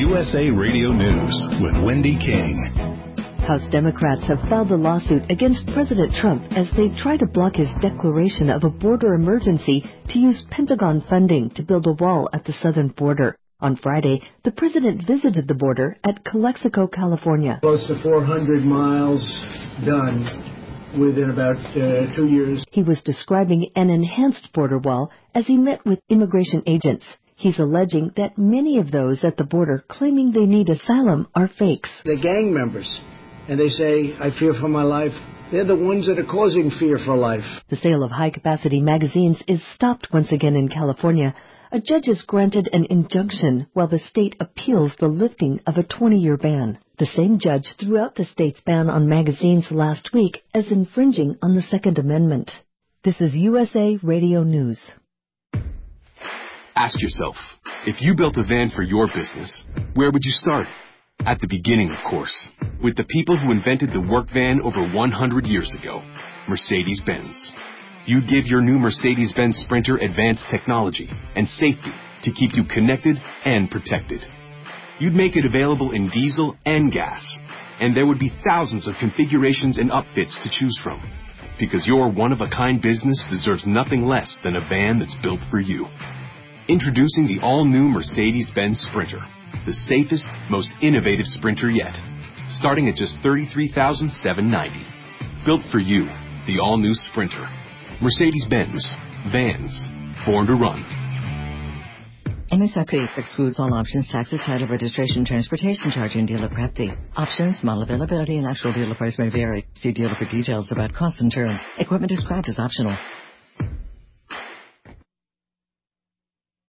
USA Radio News with Wendy King. House Democrats have filed a lawsuit against President Trump as they try to block his declaration of a border emergency to use Pentagon funding to build a wall at the southern border. On Friday, the president visited the border at Calexico, California. Close to 400 miles done within about 2 years. He was describing an enhanced border wall as he met with immigration agents. He's alleging that many of those at the border claiming they need asylum are fakes. They're gang members, and they say, I fear for my life. They're the ones that are causing fear for life. The sale of high-capacity magazines is stopped once again in California. A judge has granted an injunction while the state appeals the lifting of a 20-year ban. The same judge threw out the state's ban on magazines last week as infringing on the Second Amendment. This is USA Radio News. Ask yourself, if you built a van for your business, where would you start? At the beginning, of course, with the people who invented the work van over 100 years ago, Mercedes-Benz. You'd give your new Mercedes-Benz Sprinter advanced technology and safety to keep you connected and protected. You'd make it available in diesel and gas, and there would be thousands of configurations and upfits to choose from. Because your one-of-a-kind business deserves nothing less than a van that's built for you. Introducing the all-new Mercedes-Benz Sprinter, the safest, most innovative Sprinter yet, starting at just $33,790. Built for you, the all-new Sprinter. Mercedes-Benz. Vans. Born to run. MSRP excludes all options, taxes, title, registration, transportation charge, and dealer prep fee. Options, model availability, and actual dealer price may vary. See dealer for details about costs and terms. Equipment described as optional.